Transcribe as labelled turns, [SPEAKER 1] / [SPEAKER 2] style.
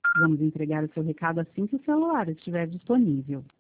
[SPEAKER 1] Vamos entregar o seu recado assim que o celular estiver disponível.